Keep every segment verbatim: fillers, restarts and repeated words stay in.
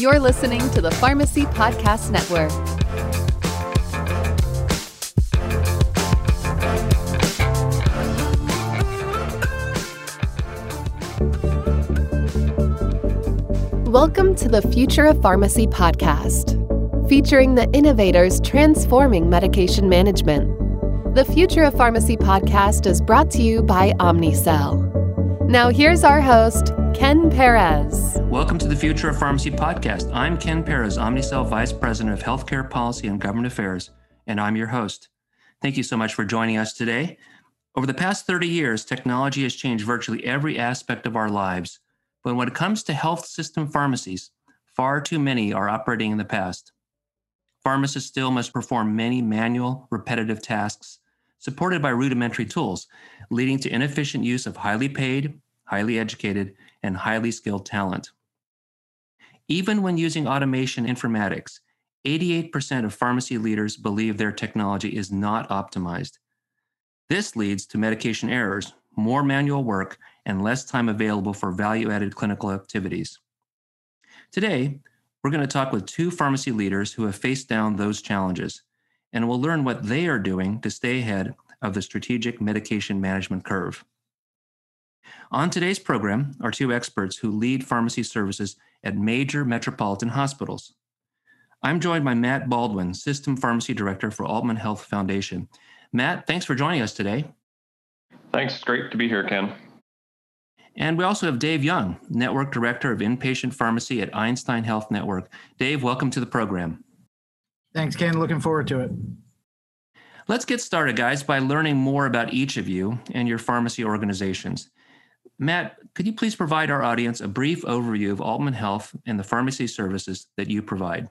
You're listening to the Pharmacy Podcast Network. Welcome to the Future of Pharmacy podcast, featuring the innovators transforming medication management. The Future of Pharmacy podcast is brought to you by Omnicell. Now here's our host, Ken Perez. Welcome to the Future of Pharmacy podcast. I'm Ken Perez, Omnicell Vice President of Healthcare Policy and Government Affairs, and I'm your host. Thank you so much for joining us today. Over the past thirty years, technology has changed virtually every aspect of our lives. But when it comes to health system pharmacies, far too many are operating in the past. Pharmacists still must perform many manual, repetitive tasks supported by rudimentary tools, leading to inefficient use of highly paid, highly educated, and highly skilled talent. Even when using automation informatics, eighty-eight percent of pharmacy leaders believe their technology is not optimized. This leads to medication errors, more manual work, and less time available for value-added clinical activities. Today, we're going to talk with two pharmacy leaders who have faced down those challenges, and we'll learn what they are doing to stay ahead of the strategic medication management curve. On today's program are two experts who lead pharmacy services at major metropolitan hospitals. I'm joined by Matt Baldwin, System Pharmacy Director for Altman Health Foundation. Matt, thanks for joining us today. Thanks. It's great to be here, Ken. And we also have Dave Young, Network Director of Inpatient Pharmacy at Einstein Health Network. Dave, welcome to the program. Thanks, Ken. Looking forward to it. Let's get started, guys, by learning more about each of you and your pharmacy organizations. Matt, could you please provide our audience a brief overview of Altman Health and the pharmacy services that you provide?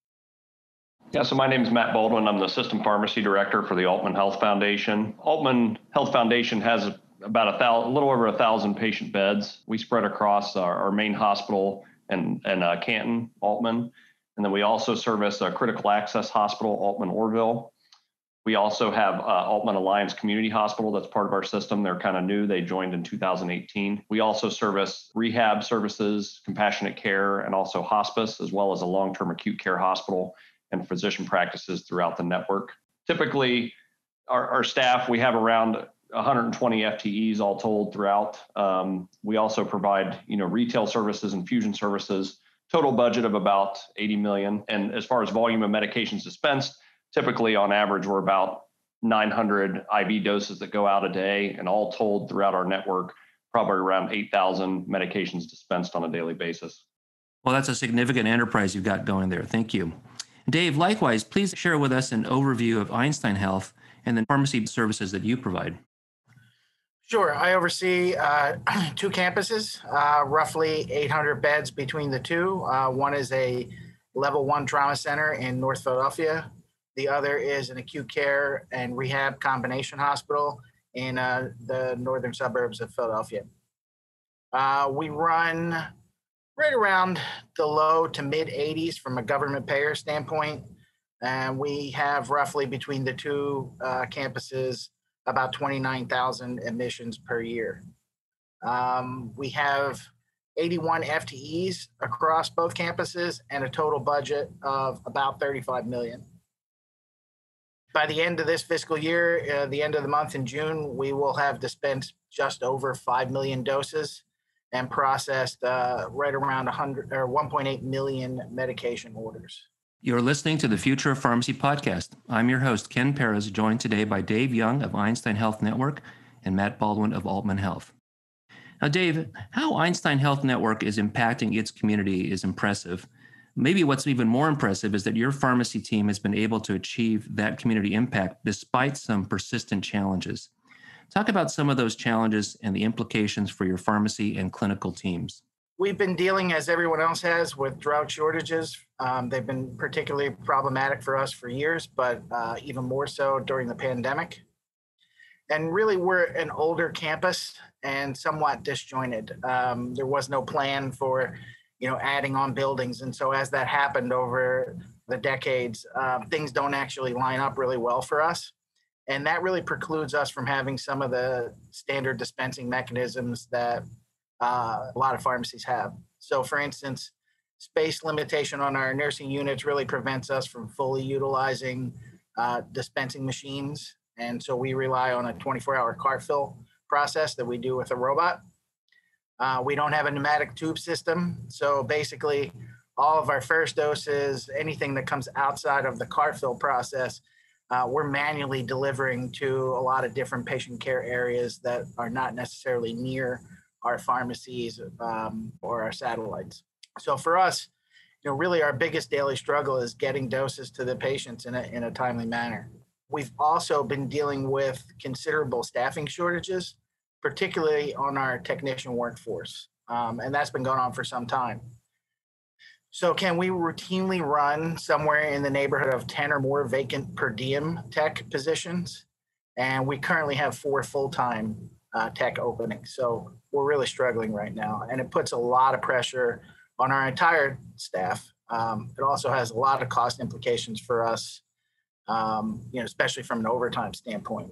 Yeah, so my name is Matt Baldwin. I'm the System Pharmacy Director for the Altman Health Foundation. Altman Health Foundation has about a thousand, a little over a thousand patient beds. We spread across our, our main hospital and and uh, Canton, Altman, and then we also service a critical access hospital, Altman Orville. We also have uh, Altman Alliance Community Hospital. That's part of our system. They're kind of new. They joined in two thousand eighteen. We also service rehab services, compassionate care, and also hospice, as well as a long-term acute care hospital and physician practices throughout the network. Typically, our, our staff, we have around one hundred twenty F T Es all told throughout. Um, we also provide, you know, retail services, infusion services, total budget of about eighty million. And as far as volume of medications dispensed, typically on average, we're about nine hundred I V doses that go out a day, and all told throughout our network, probably around eight thousand medications dispensed on a daily basis. Well, that's a significant enterprise you've got going there. Thank you. Dave, likewise, please share with us an overview of Einstein Health and the pharmacy services that you provide. Sure. I oversee uh, two campuses, uh, roughly eight hundred beds between the two. Uh, one is a level one trauma center in North Philadelphia. The other is an acute care and rehab combination hospital in uh, the northern suburbs of Philadelphia. Uh, we run right around the low to mid eighties from a government payer standpoint. And we have roughly between the two uh, campuses about twenty-nine thousand admissions per year. Um, we have eighty-one F T Es across both campuses and a total budget of about thirty-five million. By the end of this fiscal year, uh, the end of the month in June, we will have dispensed just over five million doses and processed uh, right around one hundred or one point eight million medication orders. You're listening to the Future of Pharmacy podcast. I'm your host, Ken Perez, joined today by Dave Young of Einstein Health Network and Matt Baldwin of Altman Health. Now, Dave, how Einstein Health Network is impacting its community is impressive. Maybe what's even more impressive is that your pharmacy team has been able to achieve that community impact despite some persistent challenges. Talk about some of those challenges and the implications for your pharmacy and clinical teams. We've been dealing, as everyone else has, with drought shortages. Um, they've been particularly problematic for us for years, but uh, even more so during the pandemic. And really, we're an older campus and somewhat disjointed. Um, there was no plan for, you know, adding on buildings. And so as that happened over the decades, uh, things don't actually line up really well for us. And that really precludes us from having some of the standard dispensing mechanisms that uh, a lot of pharmacies have. So for instance, space limitation on our nursing units really prevents us from fully utilizing uh, dispensing machines. And so we rely on a twenty-four hour cart fill process that we do with a robot. Uh, we don't have a pneumatic tube system. So basically, all of our first doses, anything that comes outside of the cart fill process, uh, we're manually delivering to a lot of different patient care areas that are not necessarily near our pharmacies um, or our satellites. So for us, you know, really our biggest daily struggle is getting doses to the patients in a, in a timely manner. We've also been dealing with considerable staffing shortages, particularly on our technician workforce. Um, and that's been going on for some time. So can we routinely run somewhere in the neighborhood of ten or more vacant per diem tech positions? And we currently have four full-time uh, tech openings. So we're really struggling right now. And it puts a lot of pressure on our entire staff. Um, it also has a lot of cost implications for us, um, you know, especially from an overtime standpoint.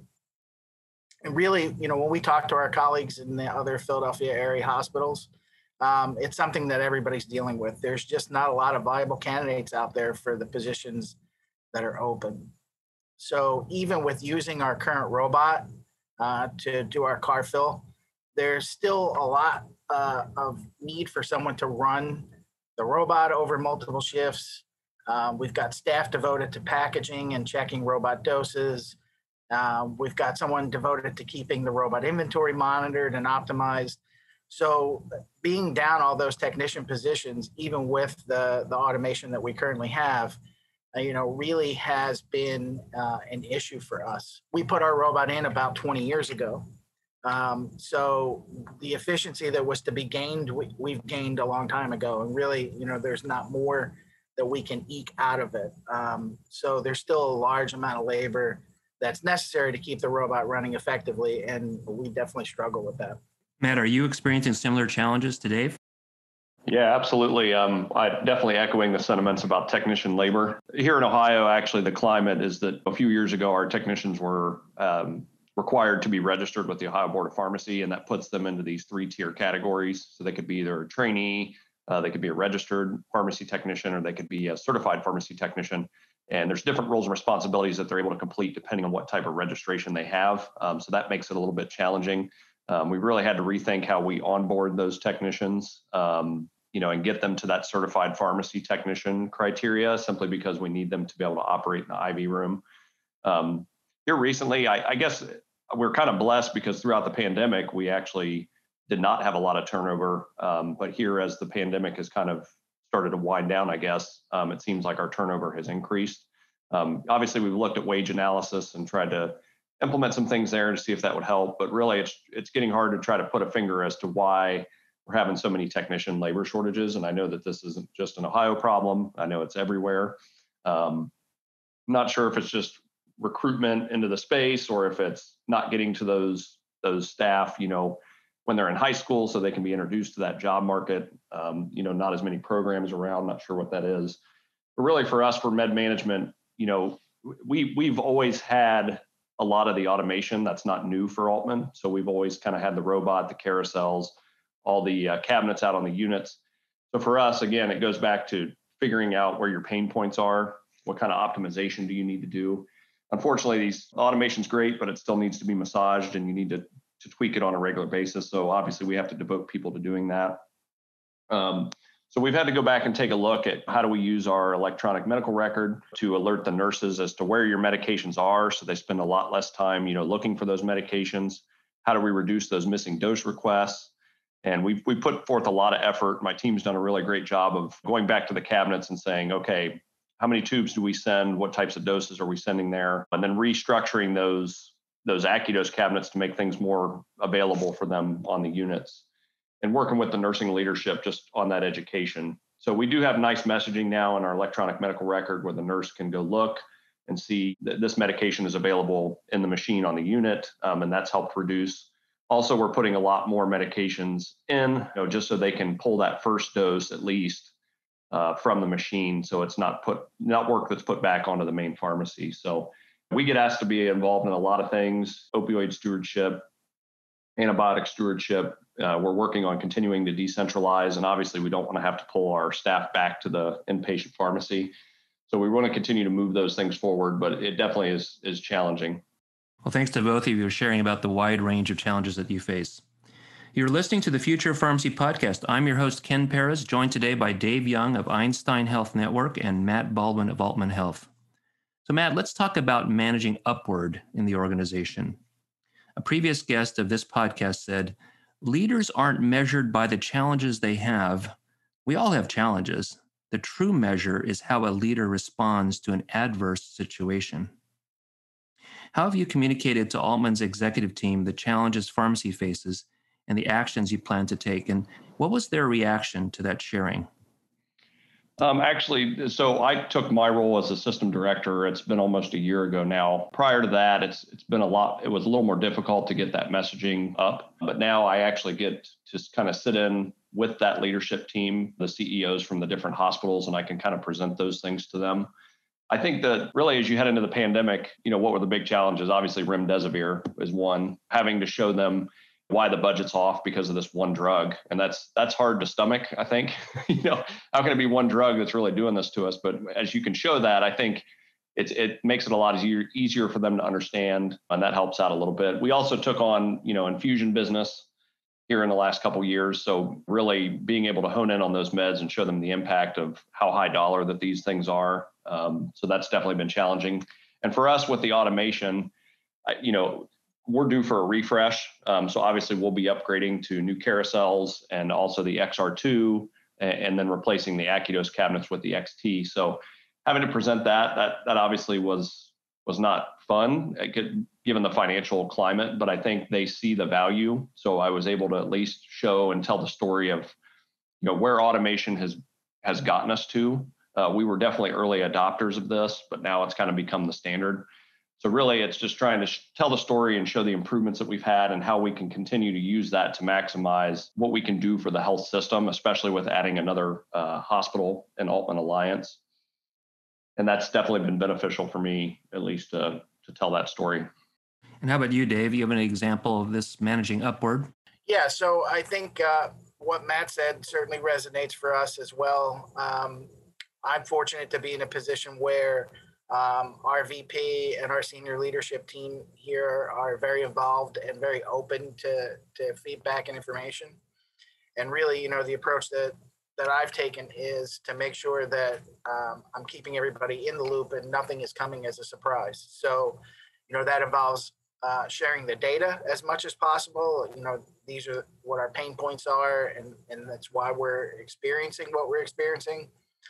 And really, you know, when we talk to our colleagues in the other Philadelphia area hospitals, um, it's something that everybody's dealing with. There's just not a lot of viable candidates out there for the positions that are open. So even with using our current robot uh, to do our car fill, there's still a lot uh, of need for someone to run the robot over multiple shifts. Um, we've got staff devoted to packaging and checking robot doses. Uh, we've got someone devoted to keeping the robot inventory monitored and optimized. So being down all those technician positions, even with the, the automation that we currently have, uh, you know, really has been uh, an issue for us. We put our robot in about twenty years ago. Um, so the efficiency that was to be gained, we, we've gained a long time ago. And really, you know, there's not more that we can eke out of it. Um, so there's still a large amount of labor that's necessary to keep the robot running effectively. And we definitely struggle with that. Matt, are you experiencing similar challenges to Dave? Yeah, absolutely. Um, I definitely echoing the sentiments about technician labor. Here in Ohio, actually, the climate is that a few years ago, our technicians were um, required to be registered with the Ohio Board of Pharmacy, and that puts them into these three-tier categories. So they could be either a trainee, uh, they could be a registered pharmacy technician, or they could be a certified pharmacy technician. And there's different roles and responsibilities that they're able to complete depending on what type of registration they have. Um, so that makes it a little bit challenging. Um, we really had to rethink how we onboard those technicians, um, you know, and get them to that certified pharmacy technician criteria, simply because we need them to be able to operate in the I V room. Um, here recently, I, I guess we're kind of blessed because throughout the pandemic, we actually did not have a lot of turnover. Um, but here, as the pandemic has kind of started to wind down, I guess, um, it seems like our turnover has increased. Um, obviously, we've looked at wage analysis and tried to implement some things there to see if that would help. But really, it's it's getting hard to try to put a finger as to why we're having so many technician labor shortages. And I know that this isn't just an Ohio problem. I know it's everywhere. Um, I'm not sure if it's just recruitment into the space or if it's not getting to those those staff, you know, when they're in high school so they can be introduced to that job market. Um, you know, not as many programs around, not sure what that is. But really for us, for med management, you know, we we've always had a lot of the automation. That's not new for Altman. So we've always kind of had the robot, the carousels, all the uh, cabinets out on the units. So for us, again, it goes back to figuring out where your pain points are. What kind of optimization do you need to do? Unfortunately, these automation's great, but it still needs to be massaged and you need to, to tweak it on a regular basis. So obviously we have to devote people to doing that. Um, so we've had to go back and take a look at how do we use our electronic medical record to alert the nurses as to where your medications are. So they spend a lot less time, you know, looking for those medications. How do we reduce those missing dose requests? And we've, we put forth a lot of effort. My team's done a really great job of going back to the cabinets and saying, okay, how many tubes do we send? What types of doses are we sending there? And then restructuring those, those AccuDose cabinets to make things more available for them on the units. And working with the nursing leadership just on that education. So we do have nice messaging now in our electronic medical record where the nurse can go look and see that this medication is available in the machine on the unit, um, and that's helped reduce. Also, we're putting a lot more medications in, you know, just so they can pull that first dose at least uh, from the machine, so it's not put not work that's put back onto the main pharmacy. So we get asked to be involved in a lot of things: opioid stewardship, antibiotic stewardship. Uh, we're working on continuing to decentralize, and obviously we don't want to have to pull our staff back to the inpatient pharmacy. So we want to continue to move those things forward, but it definitely is is challenging. Well, thanks to both of you for sharing about the wide range of challenges that you face. You're listening to the Future of Pharmacy podcast. I'm your host, Ken Perez, joined today by Dave Young of Einstein Health Network and Matt Baldwin of Altman Health. So Matt, let's talk about managing upward in the organization. A previous guest of this podcast said, leaders aren't measured by the challenges they have. We all have challenges. The true measure is how a leader responds to an adverse situation. How have you communicated to Altman's executive team the challenges pharmacy faces and the actions you plan to take? And what was their reaction to that sharing? Um, actually, so I took my role as a system director. It's been almost a year ago now. Prior to that, it's it's been a lot. It was a little more difficult to get that messaging up. But now I actually get to kind of sit in with that leadership team, the C E Os from the different hospitals, and I can kind of present those things to them. I think that really as you head into the pandemic, you know, what were the big challenges? Obviously, remdesivir is one, having to show them why the budget's off because of this one drug. And that's that's hard to stomach, I think. you know, how can it be one drug that's really doing this to us? But as you can show that, I think it's it makes it a lot easier easier for them to understand, and that helps out a little bit. We also took on, you know, infusion business here in the last couple of years. So really being able to hone in on those meds and show them the impact of how high dollar that these things are. Um, so that's definitely been challenging. And for us with the automation, I, you know, we're due for a refresh. Um, so obviously we'll be upgrading to new carousels and also the X R two, and, and then replacing the Acudose cabinets with the X T. So having to present that, that, that obviously was, was not fun given the financial climate, but I think they see the value. So I was able to at least show and tell the story of, you know, where automation has, has gotten us to. Uh, we were definitely early adopters of this, but now it's kind of become the standard. So really, it's just trying to sh- tell the story and show the improvements that we've had and how we can continue to use that to maximize what we can do for the health system, especially with adding another uh, hospital in Altman Alliance. And that's definitely been beneficial for me, at least to, to tell that story. And how about you, Dave? You have an example of this managing upward? Yeah, so I think uh, what Matt said certainly resonates for us as well. Um, I'm fortunate to be in a position where Um, our V P and our senior leadership team here are very involved and very open to, to feedback and information. And really, you know, the approach that, that I've taken is to make sure that um, I'm keeping everybody in the loop and nothing is coming as a surprise. So, you know, that involves uh, sharing the data as much as possible. You know, these are what our pain points are, and, and that's why we're experiencing what we're experiencing.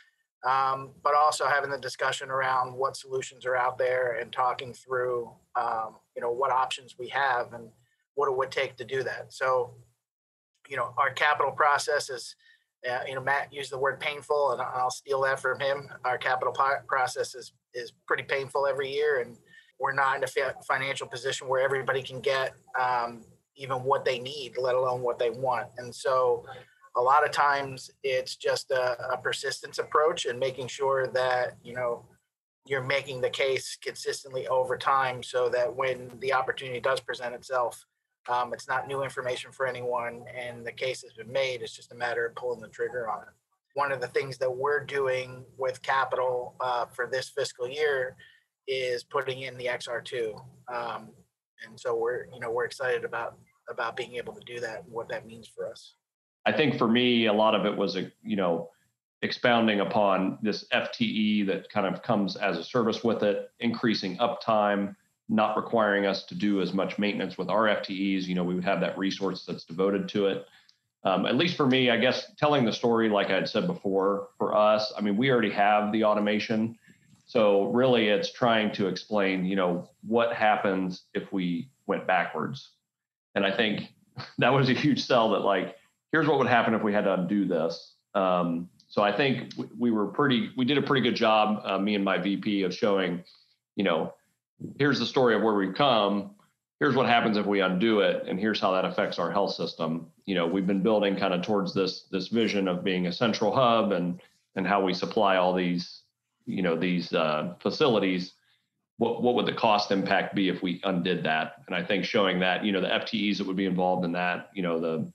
Um, but also having the discussion around what solutions are out there and talking through, um, you know, what options we have and what it would take to do that. So, you know, our capital process is, uh, you know, Matt used the word painful, and I'll steal that from him. Our capital process is, is pretty painful every year, and we're not in a financial position where everybody can get um, even what they need, let alone what they want. And so a lot of times it's just a, a persistence approach and making sure that, you know, you're making the case consistently over time so that when the opportunity does present itself, um, it's not new information for anyone and the case has been made. It's just a matter of pulling the trigger on it. One of the things that we're doing with capital uh, for this fiscal year is putting in the X R two. Um, and so we're, you know, we're excited about, about being able to do that and what that means for us. I think for me, a lot of it was, you know, expounding upon this F T E that kind of comes as a service with it, increasing uptime, not requiring us to do as much maintenance with our F T Es. You know, we would have that resource that's devoted to it. Um, at least for me, I guess, telling the story, like I had said before, for us, I mean, we already have the automation. So really it's trying to explain, you know, what happens if we went backwards. And I think that was a huge sell that, like, here's what would happen if we had to undo this. Um, so I think we, we were pretty, we did a pretty good job, uh, me and my V P, of showing, you know, here's the story of where we've come. Here's what happens if we undo it. And here's how that affects our health system. You know, we've been building kind of towards this, this vision of being a central hub and, and how we supply all these, you know, these uh, facilities. what, what would the cost impact be if we undid that? And I think showing that, you know, the F T Es that would be involved in that, you know, the,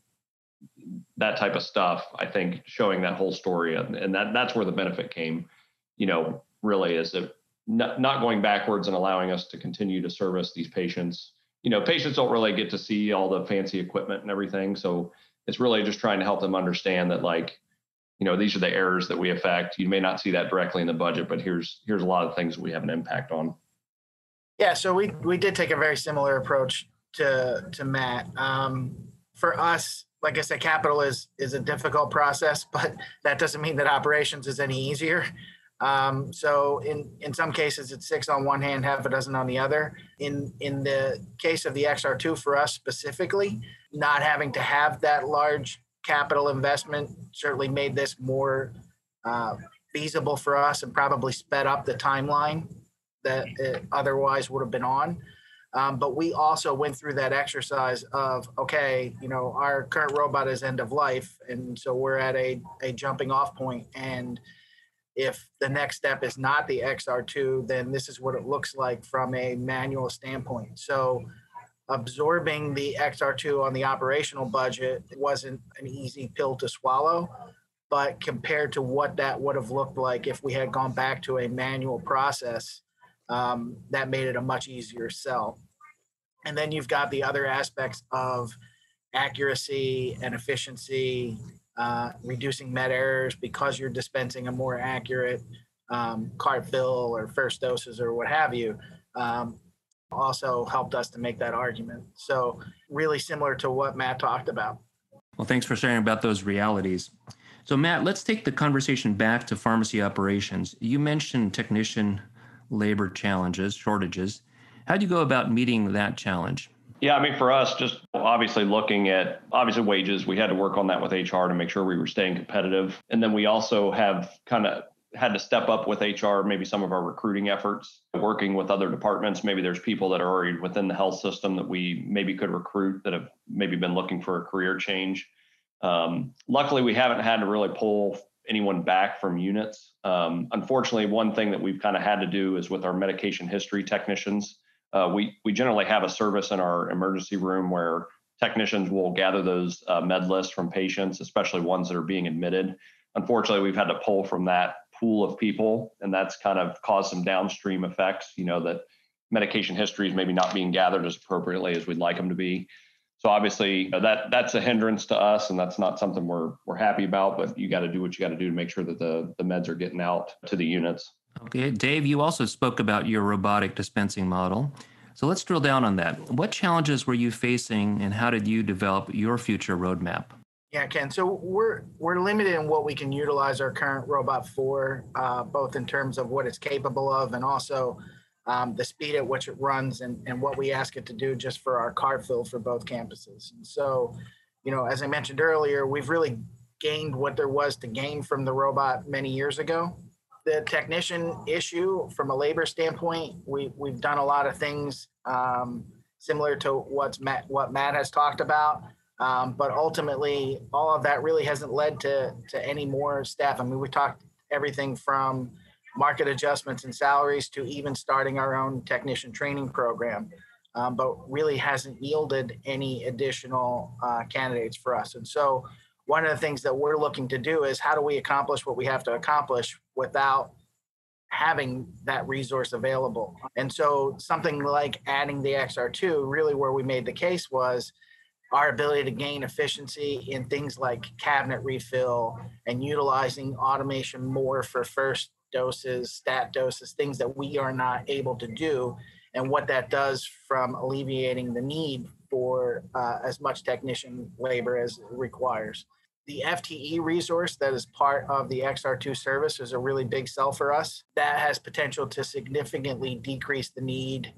that type of stuff, I think showing that whole story, and, and that that's where the benefit came, you know, really is that not, not going backwards and allowing us to continue to service these patients. You know, patients don't really get to see all the fancy equipment and everything. So it's really just trying to help them understand that, like, you know, these are the errors that we affect. You may not see that directly in the budget, but here's here's a lot of things we have an impact on. Yeah, so we we did take a very similar approach to to Matt. Um, for us, like I said, capital is is a difficult process, but that doesn't mean that operations is any easier. Um, so in, in some cases, it's six on one hand, half a dozen on the other. In in the case of the X R two for us specifically, not having to have that large capital investment certainly made this more uh, feasible for us and probably sped up the timeline that it otherwise would have been on. Um, but we also went through that exercise of, okay, you know, our current robot is end of life. And so we're at a, a jumping off point. And if the next step is not the X R two, then this is what it looks like from a manual standpoint. So absorbing the X R two on the operational budget wasn't an easy pill to swallow, but compared to what that would have looked like if we had gone back to a manual process, um, that made it a much easier sell. And then you've got the other aspects of accuracy and efficiency, uh, reducing med errors because you're dispensing a more accurate um, cart fill or first doses or what have you. Um, also helped us to make that argument. So really similar to what Matt talked about. Well, thanks for sharing about those realities. So Matt, let's take the conversation back to pharmacy operations. You mentioned technician labor challenges, shortages. How do you go about meeting that challenge? Yeah, I mean, for us, just obviously looking at obviously wages, we had to work on that with H R to make sure we were staying competitive. And then we also have kind of had to step up with H R, maybe some of our recruiting efforts, working with other departments. Maybe there's people that are already within the health system that we maybe could recruit that have maybe been looking for a career change. Um, luckily, we haven't had to really pull anyone back from units. Um, unfortunately, one thing that we've kind of had to do is with our medication history technicians. Uh, we we generally have a service in our emergency room where technicians will gather those uh, med lists from patients, especially ones that are being admitted. Unfortunately, we've had to pull from that pool of people, and that's kind of caused some downstream effects, you know, that medication histories maybe not being gathered as appropriately as we'd like them to be. So obviously you know, that that's a hindrance to us, and that's not something we're we're happy about, but you got to do what you got to do to make sure that the, the meds are getting out to the units. Okay, Dave, you also spoke about your robotic dispensing model. So let's drill down on that. What challenges were you facing, and how did you develop your future roadmap? Yeah, Ken. So we're we're limited in what we can utilize our current robot for, uh, both in terms of what it's capable of and also um, the speed at which it runs and, and what we ask it to do just for our cart fill for both campuses. And so, you know, as I mentioned earlier, we've really gained what there was to gain from the robot many years ago. The technician issue from a labor standpoint, we, we've done a lot of things um, similar to what's Matt, what Matt has talked about. Um, but ultimately, all of that really hasn't led to, to any more staff. I mean, we talked everything from market adjustments and salaries to even starting our own technician training program, um, but really hasn't yielded any additional uh, candidates for us. And so one of the things that we're looking to do is how do we accomplish what we have to accomplish without having that resource available? And so something like adding the X R two, really where we made the case was our ability to gain efficiency in things like cabinet refill and utilizing automation more for first doses, stat doses, things that we are not able to do, and what that does from alleviating the need for uh, as much technician labor as it requires. The F T E resource that is part of the X R two service is a really big sell for us. That has potential to significantly decrease the need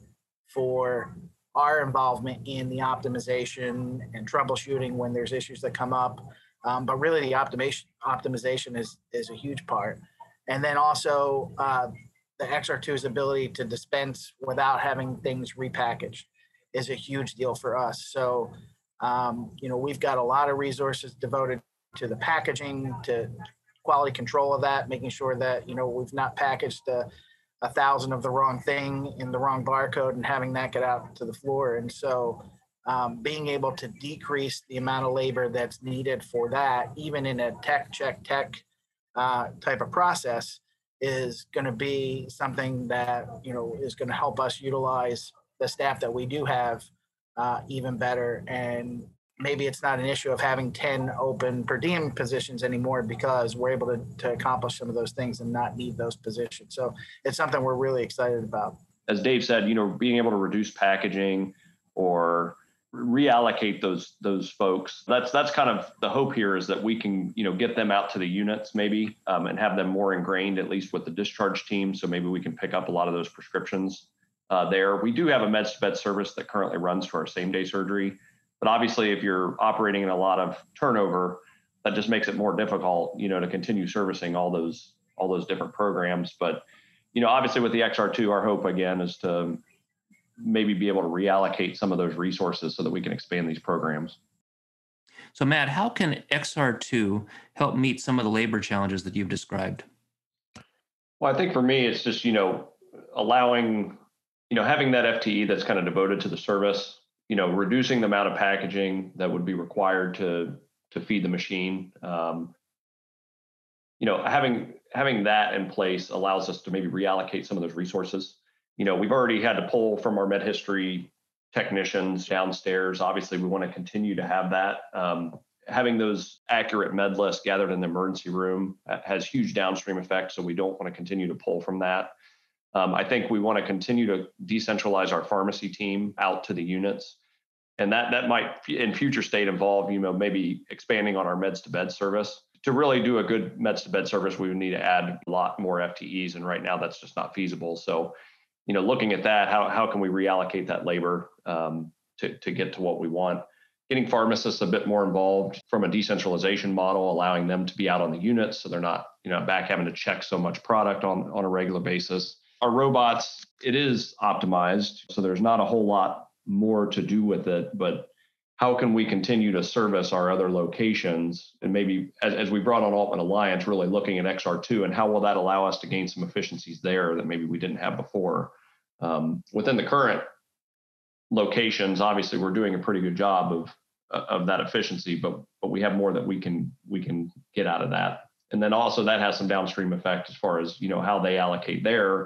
for our involvement in the optimization and troubleshooting when there's issues that come up. Um, but really the optimization optimization is, is a huge part. And then also uh, the X R two's ability to dispense without having things repackaged is a huge deal for us. So, um, you know, we've got a lot of resources devoted to the packaging, to quality control of that, making sure that, you know, we've not packaged a, a thousand of the wrong thing in the wrong barcode and having that get out to the floor. And so um, being able to decrease the amount of labor that's needed for that, even in a tech check tech uh, type of process, is going to be something that, you know, is going to help us utilize the staff that we do have uh, even better. And maybe it's not an issue of having ten open per diem positions anymore, because we're able to, to accomplish some of those things and not need those positions. So it's something we're really excited about. As Dave said, you know, being able to reduce packaging or reallocate those those folks, that's that's kind of the hope here, is that we can, you know, get them out to the units maybe um, and have them more ingrained, at least with the discharge team. So maybe we can pick up a lot of those prescriptions uh, there. We do have a meds to bed service that currently runs for our same day surgery. But obviously, if you're operating in a lot of turnover, that just makes it more difficult, you know, to continue servicing all those all those different programs. But, you know, obviously with the X R two, our hope again is to maybe be able to reallocate some of those resources so that we can expand these programs. So, Matt, how can X R two help meet some of the labor challenges that you've described? Well, I think for me, it's just, you know, allowing, you know, having that F T E that's kind of devoted to the service, you know, reducing the amount of packaging that would be required to to feed the machine. Um, you know, having having that in place allows us to maybe reallocate some of those resources. You know, we've already had to pull from our med history technicians downstairs. Obviously, we want to continue to have that. Um, having those accurate med lists gathered in the emergency room has huge downstream effects, so we don't want to continue to pull from that. Um, I think we want to continue to decentralize our pharmacy team out to the units. And that that might, in future state, involve, you know, maybe expanding on our meds to bed service. To really do a good meds to bed service, we would need to add a lot more F T Es. And right now that's just not feasible. So, you know, looking at that, how how can we reallocate that labor um, to, to get to what we want? Getting pharmacists a bit more involved from a decentralization model, allowing them to be out on the units so they're not, you know, back having to check so much product on, on a regular basis. Our robots, it is optimized, so there's not a whole lot more to do with it, but how can we continue to service our other locations? And maybe as, as we brought on Altman Alliance, really looking at X R two and how will that allow us to gain some efficiencies there that maybe we didn't have before. Um, within the current locations, obviously we're doing a pretty good job of of that efficiency, but but we have more that we can we can get out of that. And then also that has some downstream effect as far as, you know, how they allocate their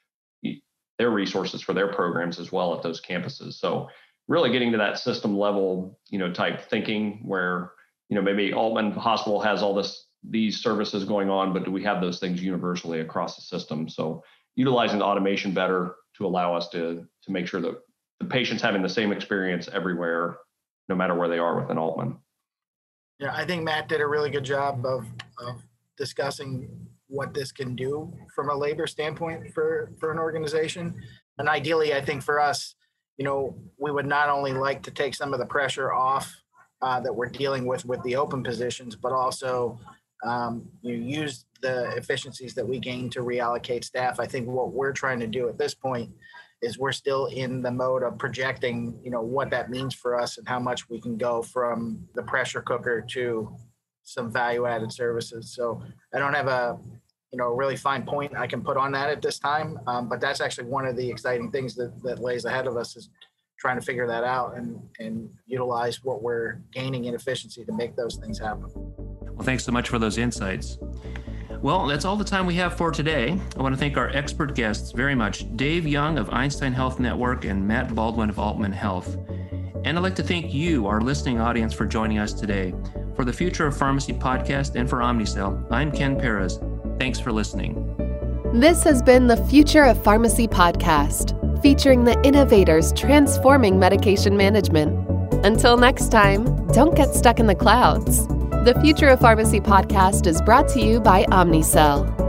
their resources for their programs as well at those campuses. So really getting to that system level, you know, type thinking where, you know, maybe Altman Hospital has all this, these services going on, but do we have those things universally across the system? So utilizing the automation better to allow us to, to make sure that the patient's having the same experience everywhere, no matter where they are within Altman. Yeah, I think Matt did a really good job of, of discussing what this can do from a labor standpoint for, for an organization. And ideally, I think for us, you know, we would not only like to take some of the pressure off uh, that we're dealing with with the open positions, but also um, you know, use the efficiencies that we gain to reallocate staff. I think what we're trying to do at this point is we're still in the mode of projecting, you know, what that means for us and how much we can go from the pressure cooker to some value-added services. So I don't have a, you know, really fine point I can put on that at this time. Um, but that's actually one of the exciting things that, that lays ahead of us is trying to figure that out and, and utilize what we're gaining in efficiency to make those things happen. Well, thanks so much for those insights. Well, that's all the time we have for today. I want to thank our expert guests very much, Dave Young of Einstein Health Network and Matt Baldwin of Altman Health. And I'd like to thank you, our listening audience, for joining us today. For the Future of Pharmacy podcast and for Omnicell, I'm Ken Perez. Thanks for listening. This has been the Future of Pharmacy podcast, featuring the innovators transforming medication management. Until next time, don't get stuck in the clouds. The Future of Pharmacy podcast is brought to you by Omnicell.